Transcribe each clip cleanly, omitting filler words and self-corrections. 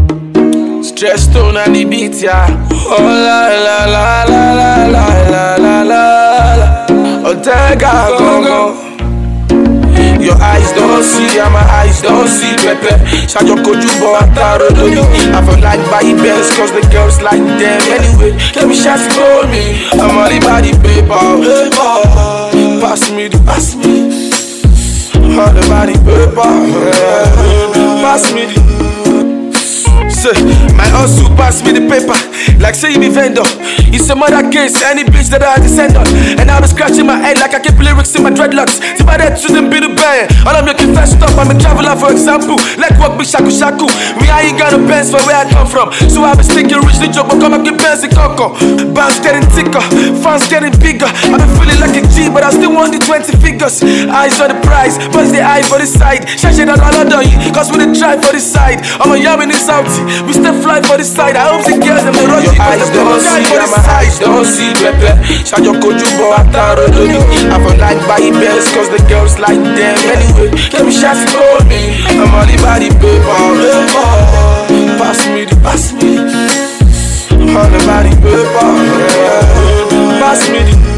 Stress stone and the beat, yeah. Oh la la la la la la la la la. Otega gongo. Your eyes don't see, and my eyes don't see. Pepe, Shajo Kojubo Ataro Dodi. I feel like buy best, cause the girls like them anyway. Let me shot for me. I'm all about the paper. Pass me the, pass me. All about the paper. Pass me the. Say, my hustle pass me the paper. Like say you be vendor. It's a murder case, any bitch that I descend on. And I'll be scratching my head like I keep lyrics in my dreadlocks. See my head to them be the band. All I'm making first stop, I'm a traveler for example. Like walk be shaku shaku. Me I ain't got no pants for where I come from. So I be sticking rich the joke, but come up get pants and coco. Bounce getting thicker, fans getting bigger. I been feeling like a G, but I still want the 20 figures. Eyes on the prize, bust the eye for the side. Shash it all on you, cause we the try for the side. I'm a yam in the Saudi, we still fly for the side. I hope the girls and the rush. Your eyes don't see, and my eyes don't see. Pepe, Shajo Kojubo Ataro Dodi. I feel like buy best, cause the girls like them anyway. Let me shot for me. I'm all about the paper. Pass me the, pass me. All about the paper. Pass me the.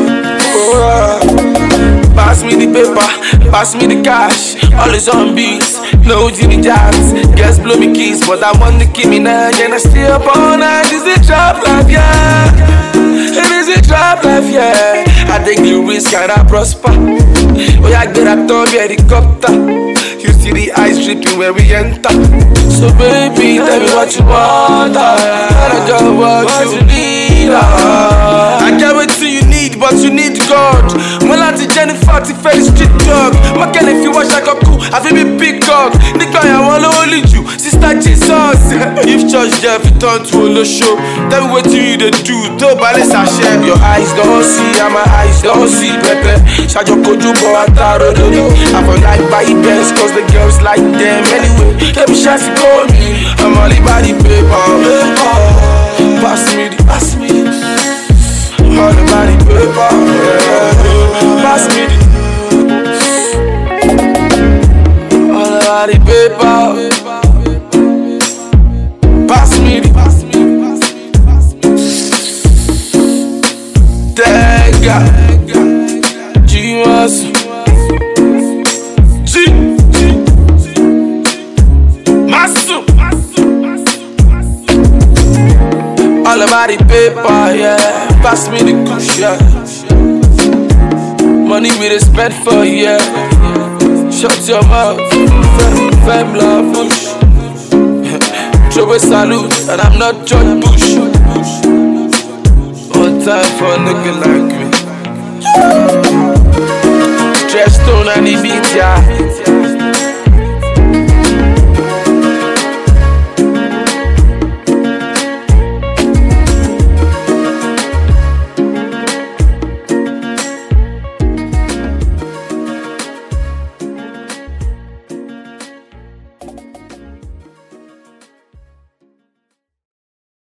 Pass me the paper, pass me the cash. Always on beats, no Jimmy Jazz. Girls blow me keys, but I want to keep me now. And I stay up all night. This is a trap life, yeah. It is a trap life, yeah. I take the risk and I prosper. Oh, I get a top helicopter. You see the eyes dripping when we enter. So baby, tell me what you want. I got what you need. I get what you need, but you need God. Malati Jennifer, the very street dog. My girl, if you watch like a cool, I feel me big dog. Nigga, I wanna only you, sister Jesus. If church Jeff, you turn to a show. Tell me what you do, don't balance a share. Your eyes don't see, and my eyes don't see. Pepe, Shajo Kojubo Ataro Dodi. I feel like buy best, cause the girls like them anyway. Let me shot for me. I'm all about the paper. Pass me the, pass me the. All about the paper. Pass me the. All about the paper. Pass me the. Tega G-Mas G Masu. All about the paper, yeah. Pass me the kush, yeah. Money we dey spend for, yeah. Shut your mouth, femme la bouche. Show a salute, and I'm not George Bush. One time for a nigga like me. Stress stone and the beat, yeah.